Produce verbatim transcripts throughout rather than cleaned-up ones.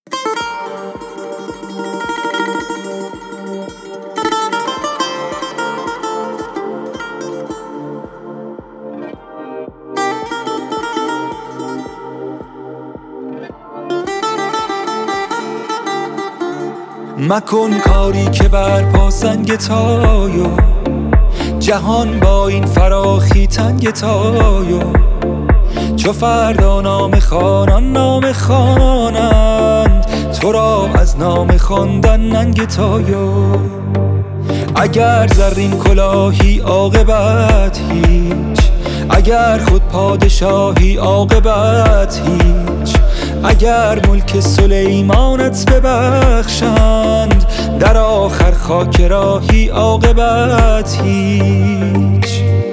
مکن کاری که بر پا سنگ تایو، جهان با این فراخی تنگ تایو. چو فردا نام خوانان نام خوانند، تو را از نام خواندن ننگ تایو. اگر زرین کلاهی عاقبت هیچ، اگر خود پادشاهی عاقبت هیچ. اگر ملک سلیمانت ببخشند، در آخر خاک راهی عاقبت هیچ.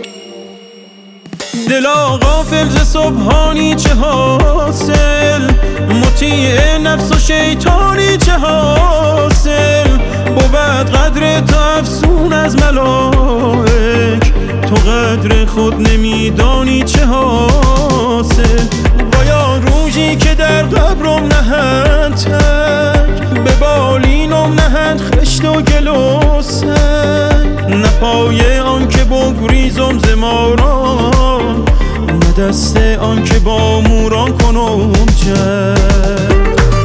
دلا غافل ز سبحانی چه حاصل، مطیع نفس و شیطانی چه حاصل. بود قدر تو افزون از ملائک، تو قدر خود نمیدانی چه حاصل. بایا روزی که در قبرم نهند تک، به بالینم نهند خشت و گل و سنگ. نه پای آن که بگریزم ز ماران، نه دست آن که با موران کنم جنگ.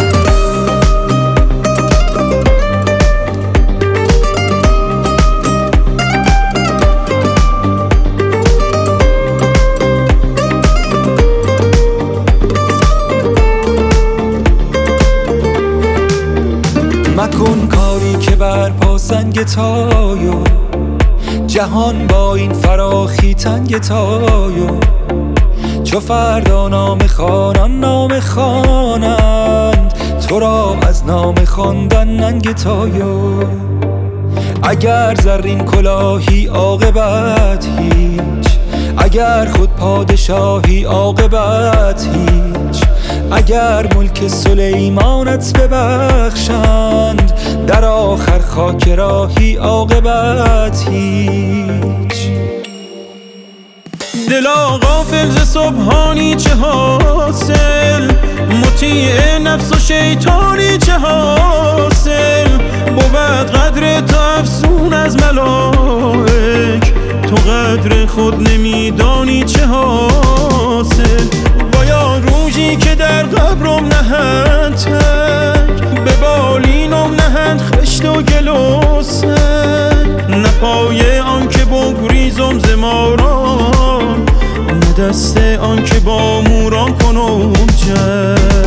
مکن کاری که بر پا سنگ تایو، جهان با این فراخی تنگ تایو. چو فردا نام خوانان نام خوانند، تو را از نام خواندن ننگ تایو. اگر زرین کلاهی عاقبت هیچ، اگر خود پادشاهی عاقبت هیچ. اگر ملک سلیمانت ببخشند، در آخر خاک راهی عاقبت هیچ. دلا غافل ز سبحانی چه حاصل، مطیع نفس و شیطانی چه حاصل. بود قدر تو افزون از ملائک، تو قدر خود نمیدانی چه حاصل. بایا روزی که در قبرم نهند تک، به بالینم نهند خشت و گل و سنگ. نه پای آن که بگریزم ز ماران، نه دست آن که با موران کنم جنگ.